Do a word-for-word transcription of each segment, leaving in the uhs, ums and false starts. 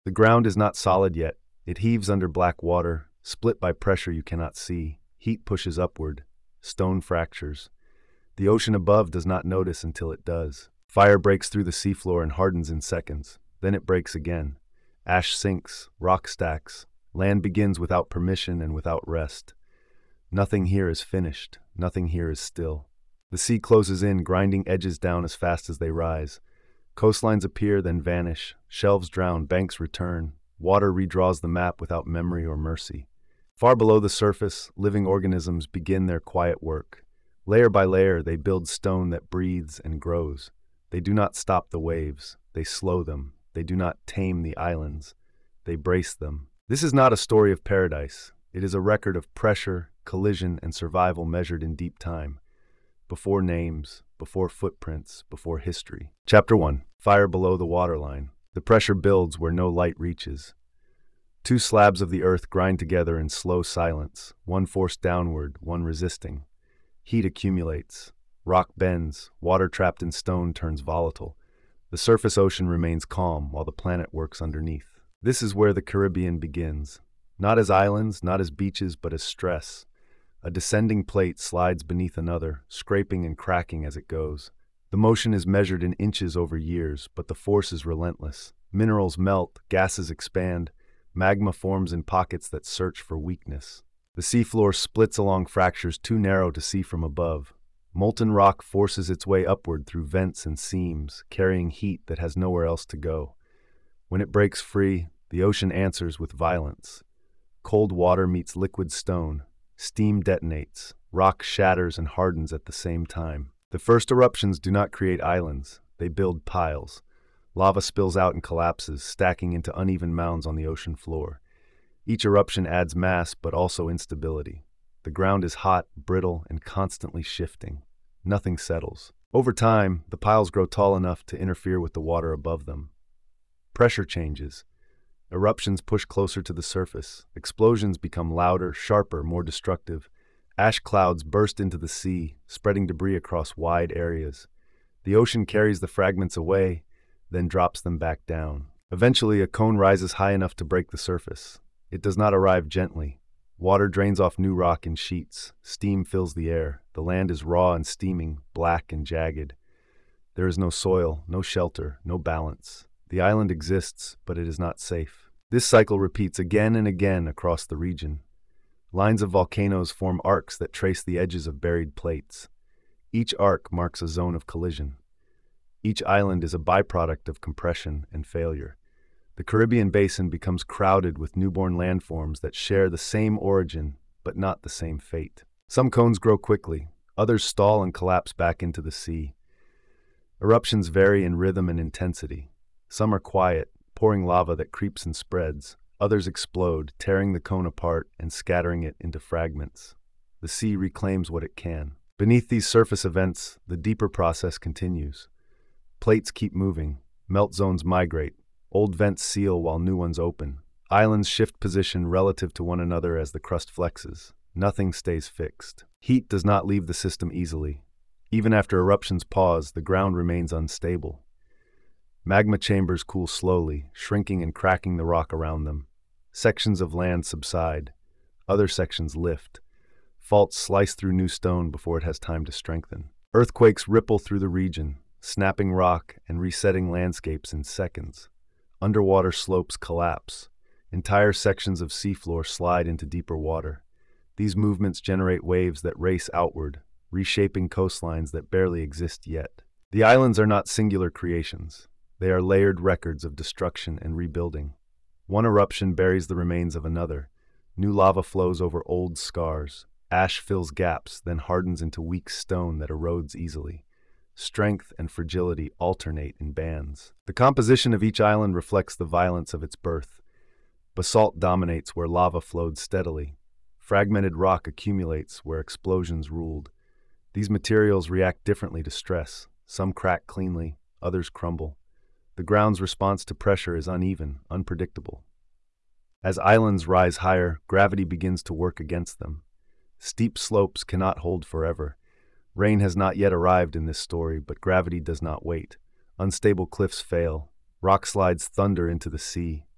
The ground is not solid yet. It heaves under black water, split by pressure you cannot see. Heat pushes upward. Stone fractures. The ocean above does not notice until it does. Fire breaks through the seafloor and hardens in seconds. Then it breaks again. Ash sinks, rock stacks. Land begins without permission and without rest. Nothing here is finished. Nothing here is still. The sea closes in, grinding edges down as fast as they rise. Coastlines appear, then vanish. Shelves drown, banks return. Water redraws the map without memory or mercy. Far below the surface, living organisms begin their quiet work. Layer by layer, they build stone that breathes and grows. They do not stop the waves. They slow them. They do not tame the islands. They brace them. This is not a story of paradise. It is a record of pressure, collision, and survival measured in deep time. Before names, before footprints, before history. Chapter one. Fire below the waterline. The pressure builds where no light reaches. Two slabs of the earth grind together in slow silence, one forced downward, one resisting. Heat accumulates. Rock bends. Water trapped in stone turns volatile. The surface ocean remains calm while the planet works underneath. This is where the Caribbean begins. Not as islands, not as beaches, but as stress. A descending plate slides beneath another, scraping and cracking as it goes. The motion is measured in inches over years, but the force is relentless. Minerals melt, gases expand, magma forms in pockets that search for weakness. The seafloor splits along fractures too narrow to see from above. Molten rock forces its way upward through vents and seams, carrying heat that has nowhere else to go. When it breaks free, the ocean answers with violence. Cold water meets liquid stone. Steam detonates. Rock shatters and hardens at the same time. The first eruptions do not create islands. They build piles. Lava spills out and collapses, stacking into uneven mounds on the ocean floor. Each eruption adds mass, but also instability. The ground is hot, brittle, and constantly shifting. Nothing settles. Over time, the piles grow tall enough to interfere with the water above them. Pressure changes. Eruptions push closer to the surface. Explosions become louder, sharper, more destructive. Ash clouds burst into the sea, spreading debris across wide areas. The ocean carries the fragments away, then drops them back down. Eventually, a cone rises high enough to break the surface. It does not arrive gently. Water drains off new rock in sheets. Steam fills the air. The land is raw and steaming, black and jagged. There is no soil, no shelter, no balance. The island exists, but it is not safe. This cycle repeats again and again across the region. Lines of volcanoes form arcs that trace the edges of buried plates. Each arc marks a zone of collision. Each island is a byproduct of compression and failure. The Caribbean basin becomes crowded with newborn landforms that share the same origin, but not the same fate. Some cones grow quickly, others stall and collapse back into the sea. Eruptions vary in rhythm and intensity. Some are quiet, pouring lava that creeps and spreads. Others explode, tearing the cone apart and scattering it into fragments. The sea reclaims what it can. Beneath these surface events, the deeper process continues. Plates keep moving. Melt zones migrate. Old vents seal while new ones open. Islands shift position relative to one another as the crust flexes. Nothing stays fixed. Heat does not leave the system easily. Even after eruptions pause, the ground remains unstable. Magma chambers cool slowly, shrinking and cracking the rock around them. Sections of land subside. Other sections lift. Faults slice through new stone before it has time to strengthen. Earthquakes ripple through the region, snapping rock and resetting landscapes in seconds. Underwater slopes collapse. Entire sections of seafloor slide into deeper water. These movements generate waves that race outward, reshaping coastlines that barely exist yet. The islands are not singular creations. They are layered records of destruction and rebuilding. One eruption buries the remains of another. New lava flows over old scars. Ash fills gaps, then hardens into weak stone that erodes easily. Strength and fragility alternate in bands. The composition of each island reflects the violence of its birth. Basalt dominates where lava flowed steadily. Fragmented rock accumulates where explosions ruled. These materials react differently to stress. Some crack cleanly, others crumble. The ground's response to pressure is uneven, unpredictable. As islands rise higher, gravity begins to work against them. Steep slopes cannot hold forever. Rain has not yet arrived in this story, but gravity does not wait. Unstable cliffs fail. Rock slides thunder into the sea.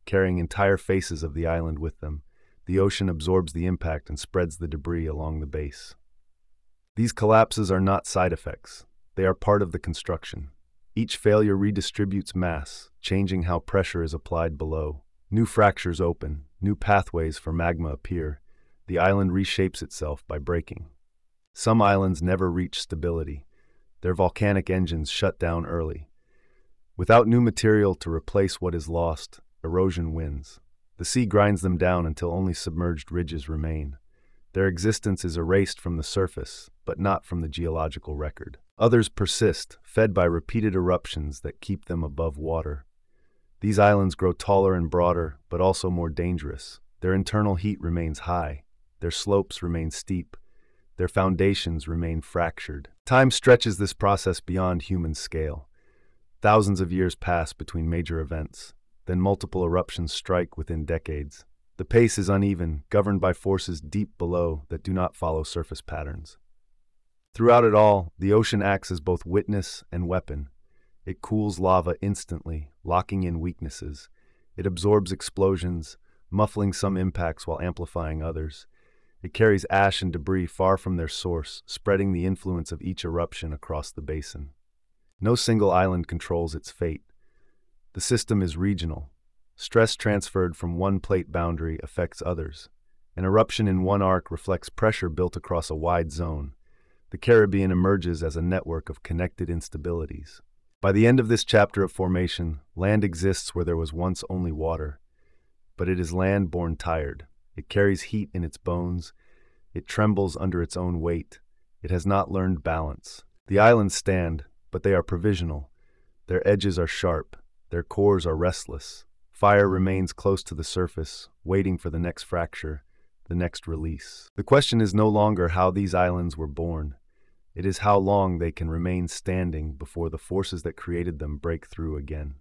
carrying entire faces of the island with them. The ocean absorbs the impact and spreads the debris along the base. These collapses are not side effects. They are part of the construction. Each failure redistributes mass, changing how pressure is applied below. New fractures open, new pathways for magma appear. The island reshapes itself by breaking. Some islands never reach stability. Their volcanic engines shut down early. Without new material to replace what is lost, erosion wins. The sea grinds them down until only submerged ridges remain. Their existence is erased from the surface, but not from the geological record. Others persist, fed by repeated eruptions that keep them above water. These islands grow taller and broader, but also more dangerous. Their internal heat remains high. Their slopes remain steep. Their foundations remain fractured. Time stretches this process beyond human scale. Thousands of years pass between major events. Then multiple eruptions strike within decades. The pace is uneven, governed by forces deep below that do not follow surface patterns. Throughout it all, the ocean acts as both witness and weapon. It cools lava instantly, locking in weaknesses. It absorbs explosions, muffling some impacts while amplifying others. It carries ash and debris far from their source, spreading the influence of each eruption across the basin. No single island controls its fate. The system is regional. Stress transferred from one plate boundary affects others. An eruption in one arc reflects pressure built across a wide zone. The Caribbean emerges as a network of connected instabilities. By the end of this chapter of formation, land exists where there was once only water. But it is land born tired. It carries heat in its bones. It trembles under its own weight. It has not learned balance. The islands stand, but they are provisional. Their edges are sharp. Their cores are restless. Fire remains close to the surface, waiting for the next fracture, the next release. The question is no longer how these islands were born. It is how long they can remain standing before the forces that created them break through again.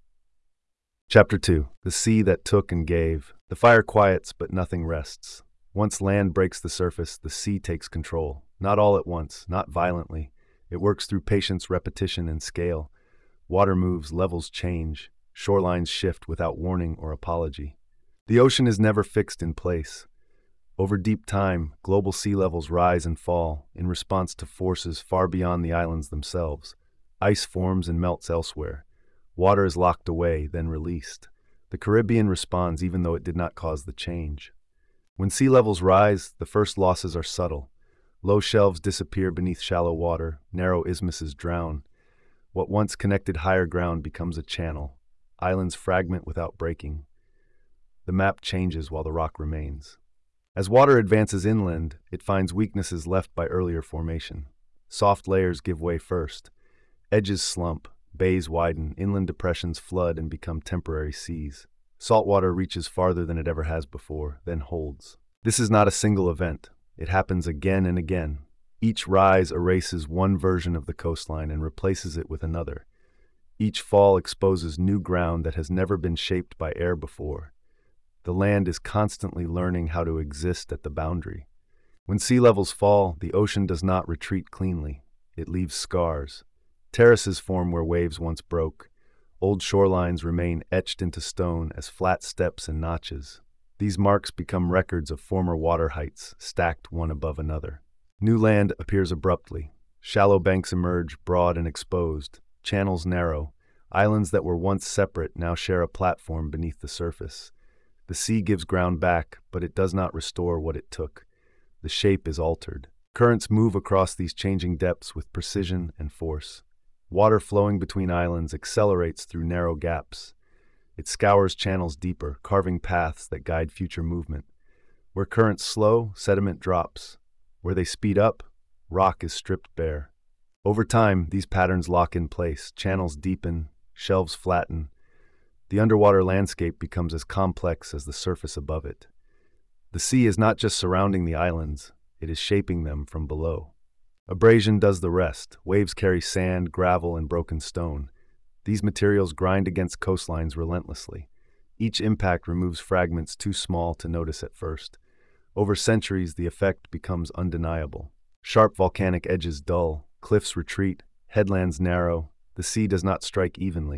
Chapter two. The Sea That Took and Gave. The fire quiets, but nothing rests. Once land breaks the surface, the sea takes control. Not all at once, not violently. It works through patience, repetition, and scale. Water moves, levels change. Shorelines shift without warning or apology. The ocean is never fixed in place. Over deep time, global sea levels rise and fall in response to forces far beyond the islands themselves. Ice forms and melts elsewhere. Water is locked away, then released. The Caribbean responds even though it did not cause the change. When sea levels rise, the first losses are subtle. Low shelves disappear beneath shallow water, narrow isthmuses drown. What once connected higher ground becomes a channel. Islands fragment without breaking. The map changes while the rock remains. As water advances inland, it finds weaknesses left by earlier formation. Soft layers give way first. Edges slump, bays widen, inland depressions flood and become temporary seas. Saltwater reaches farther than it ever has before, then holds. This is not a single event. It happens again and again. Each rise erases one version of the coastline and replaces it with another. Each fall exposes new ground that has never been shaped by air before. The land is constantly learning how to exist at the boundary. When sea levels fall, the ocean does not retreat cleanly. It leaves scars. Terraces form where waves once broke. Old shorelines remain etched into stone as flat steps and notches. These marks become records of former water heights, stacked one above another. New land appears abruptly. Shallow banks emerge, broad and exposed. Channels narrow. Islands that were once separate now share a platform beneath the surface. The sea gives ground back, but it does not restore what it took. The shape is altered. Currents move across these changing depths with precision and force. Water flowing between islands accelerates through narrow gaps. It scours channels deeper, carving paths that guide future movement. Where currents slow, sediment drops. Where they speed up, rock is stripped bare. Over time, these patterns lock in place. Channels deepen, shelves flatten. The underwater landscape becomes as complex as the surface above it. The sea is not just surrounding the islands, it is shaping them from below. Abrasion does the rest. Waves carry sand, gravel, and broken stone. These materials grind against coastlines relentlessly. Each impact removes fragments too small to notice at first. Over centuries, the effect becomes undeniable. Sharp volcanic edges dull, cliffs retreat, headlands narrow. The sea does not strike evenly.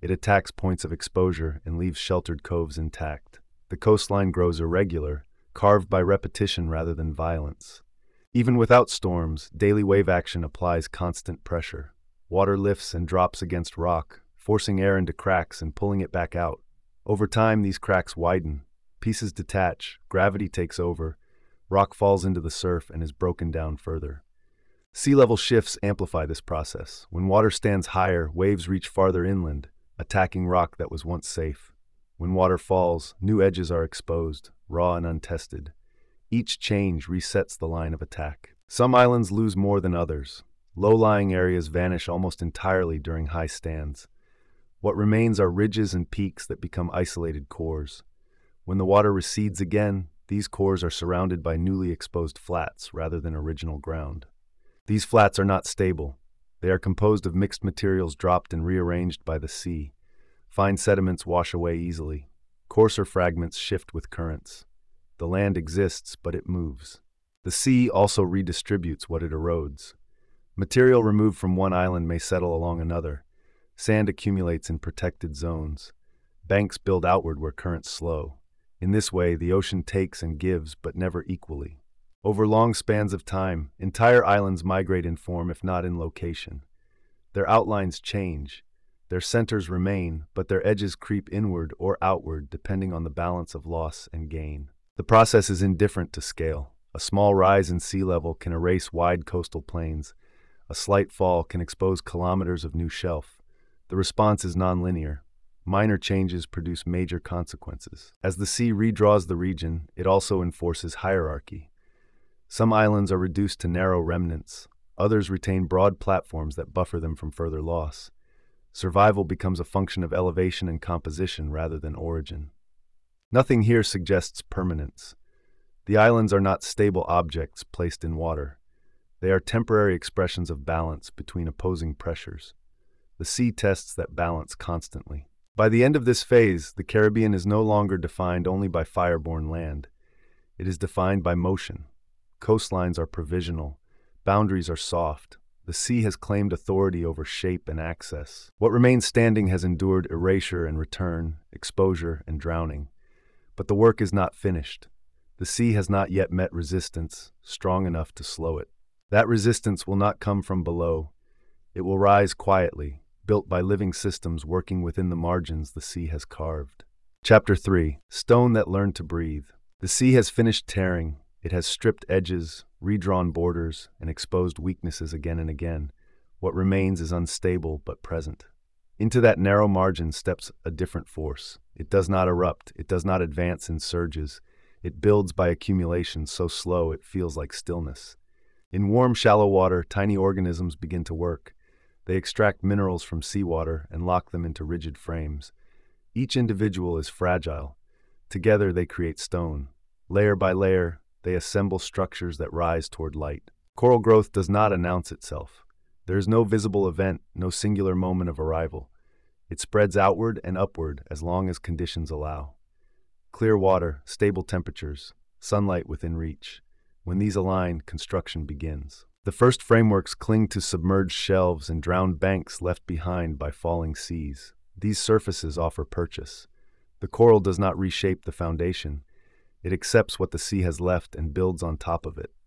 It attacks points of exposure and leaves sheltered coves intact. The coastline grows irregular, carved by repetition rather than violence. Even without storms, daily wave action applies constant pressure. Water lifts and drops against rock, forcing air into cracks and pulling it back out. Over time, these cracks widen. Pieces detach, gravity takes over, rock falls into the surf and is broken down further. Sea level shifts amplify this process. When water stands higher, waves reach farther inland, attacking rock that was once safe. When water falls, new edges are exposed, raw and untested. Each change resets the line of attack. Some islands lose more than others. Low-lying areas vanish almost entirely during high stands. What remains are ridges and peaks that become isolated cores. When the water recedes again, these cores are surrounded by newly exposed flats rather than original ground. These flats are not stable. They are composed of mixed materials dropped and rearranged by the sea. Fine sediments wash away easily. Coarser fragments shift with currents. The land exists, but it moves. The sea also redistributes what it erodes. Material removed from one island may settle along another. Sand accumulates in protected zones. Banks build outward where currents slow. In this way, the ocean takes and gives, but never equally. Over long spans of time, entire islands migrate in form if not in location. Their outlines change. Their centers remain, but their edges creep inward or outward depending on the balance of loss and gain. The process is indifferent to scale. A small rise in sea level can erase wide coastal plains. A slight fall can expose kilometers of new shelf. The response is nonlinear. Minor changes produce major consequences. As the sea redraws the region, it also enforces hierarchy. Some islands are reduced to narrow remnants. Others retain broad platforms that buffer them from further loss. Survival becomes a function of elevation and composition rather than origin. Nothing here suggests permanence. The islands are not stable objects placed in water. They are temporary expressions of balance between opposing pressures. The sea tests that balance constantly. By the end of this phase, the Caribbean is no longer defined only by fireborne land. It is defined by motion. Coastlines are provisional. Boundaries are soft. The sea has claimed authority over shape and access. What remains standing has endured erasure and return, exposure and drowning. But the work is not finished. The sea has not yet met resistance, strong enough to slow it. That resistance will not come from below. It will rise quietly, built by living systems working within the margins the sea has carved. Chapter three. Stone that learned to breathe. The sea has finished tearing. It has stripped edges, redrawn borders, and exposed weaknesses again and again. What remains is unstable but present. Into that narrow margin steps a different force. It does not erupt. It does not advance in surges. It builds by accumulation so slow it feels like stillness. In warm, shallow water, tiny organisms begin to work. They extract minerals from seawater and lock them into rigid frames. Each individual is fragile. Together they create stone. Layer by layer, they assemble structures that rise toward light. Coral growth does not announce itself. There is no visible event, no singular moment of arrival. It spreads outward and upward as long as conditions allow. Clear water, stable temperatures, sunlight within reach. When these align, construction begins. The first frameworks cling to submerged shelves and drowned banks left behind by falling seas. These surfaces offer purchase. The coral does not reshape the foundation. It accepts what the sea has left and builds on top of it.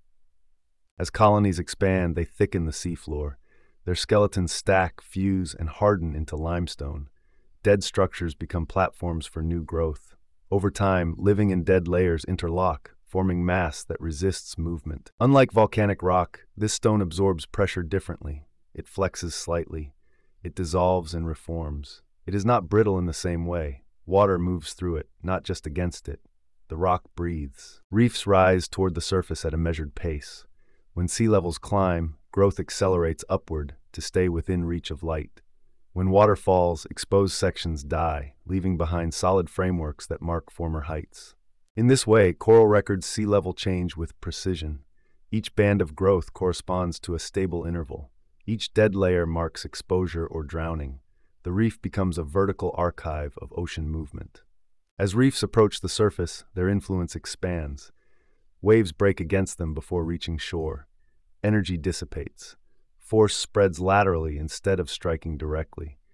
As colonies expand, they thicken the seafloor. Their skeletons stack, fuse, and harden into limestone. Dead structures become platforms for new growth. Over time, living and dead layers interlock, forming mass that resists movement. Unlike volcanic rock, this stone absorbs pressure differently. It flexes slightly. It dissolves and reforms. It is not brittle in the same way. Water moves through it, not just against it. The rock breathes. Reefs rise toward the surface at a measured pace. When sea levels climb, growth accelerates upward to stay within reach of light. When water falls, exposed sections die, leaving behind solid frameworks that mark former heights. In this way, coral records sea level change with precision. Each band of growth corresponds to a stable interval. Each dead layer marks exposure or drowning. The reef becomes a vertical archive of ocean movement. As reefs approach the surface, their influence expands. Waves break against them before reaching shore. Energy dissipates. Force spreads laterally instead of striking directly.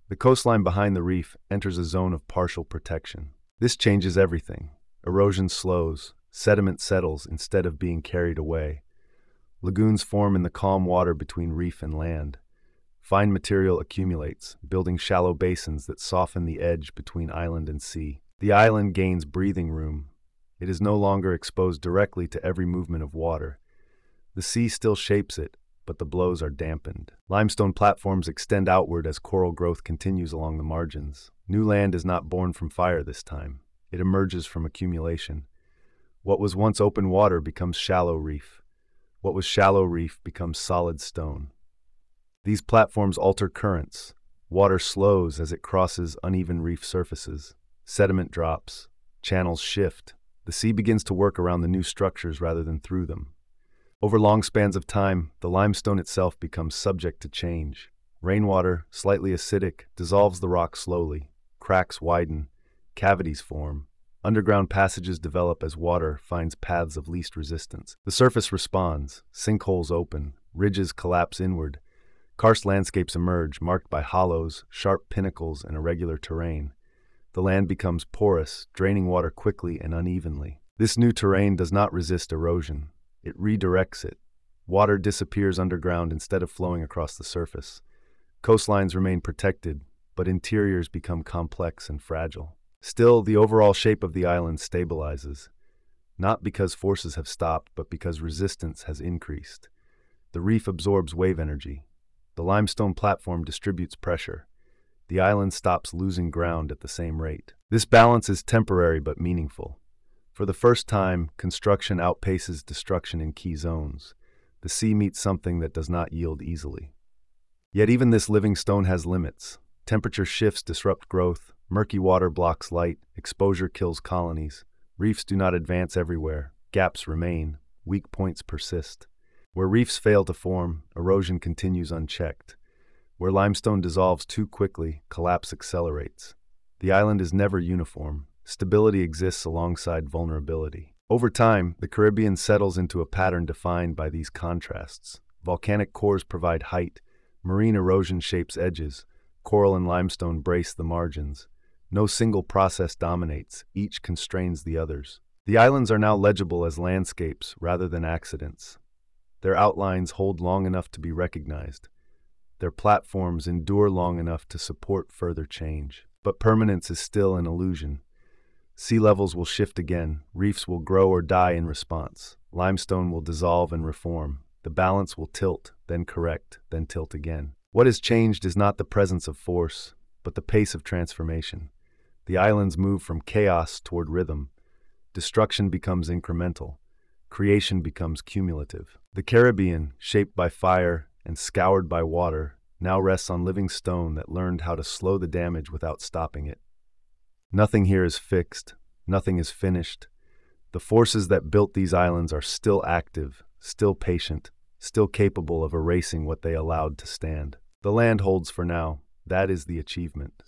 The coastline behind the reef enters a zone of partial protection. This changes everything. Erosion slows, sediment settles instead of being carried away. Lagoons form in the calm water between reef and land. Fine material accumulates, building shallow basins that soften the edge between island and sea. The island gains breathing room. It is no longer exposed directly to every movement of water. The sea still shapes it, but the blows are dampened. Limestone platforms extend outward as coral growth continues along the margins. New land is not born from fire this time. It emerges from accumulation. What was once open water becomes shallow reef. What was shallow reef becomes solid stone. These platforms alter currents. Water slows as it crosses uneven reef surfaces. Sediment drops. Channels shift. The sea begins to work around the new structures rather than through them. Over long spans of time, the limestone itself becomes subject to change. Rainwater, slightly acidic, dissolves the rock slowly. Cracks widen. Cavities form. Underground passages develop as water finds paths of least resistance. The surface responds. Sinkholes open. Ridges collapse inward. Karst landscapes emerge, marked by hollows, sharp pinnacles, and irregular terrain. The land becomes porous, draining water quickly and unevenly. This new terrain does not resist erosion. It redirects it. Water disappears underground instead of flowing across the surface. Coastlines remain protected, but interiors become complex and fragile. Still, the overall shape of the island stabilizes, not because forces have stopped, but because resistance has increased. The reef absorbs wave energy. The limestone platform distributes pressure. The island stops losing ground at the same rate. This balance is temporary but meaningful. For the first time, construction outpaces destruction in key zones. The sea meets something that does not yield easily. Yet even this living stone has limits. Temperature shifts disrupt growth. Murky water blocks light, exposure kills colonies. Reefs do not advance everywhere. Gaps remain. Weak points persist. Where reefs fail to form, erosion continues unchecked. Where limestone dissolves too quickly, collapse accelerates. The island is never uniform. Stability exists alongside vulnerability. Over time, the Caribbean settles into a pattern defined by these contrasts. Volcanic cores provide height. Marine erosion shapes edges. Coral and limestone brace the margins. No single process dominates, each constrains the others. The islands are now legible as landscapes rather than accidents. Their outlines hold long enough to be recognized. Their platforms endure long enough to support further change. But permanence is still an illusion. Sea levels will shift again, reefs will grow or die in response. Limestone will dissolve and reform. The balance will tilt, then correct, then tilt again. What has changed is not the presence of force, but the pace of transformation. The islands move from chaos toward rhythm. Destruction becomes incremental. Creation becomes cumulative. The Caribbean, shaped by fire and scoured by water, now rests on living stone that learned how to slow the damage without stopping it. Nothing here is fixed. Nothing is finished. The forces that built these islands are still active, still patient, still capable of erasing what they allowed to stand. The land holds for now. That is the achievement.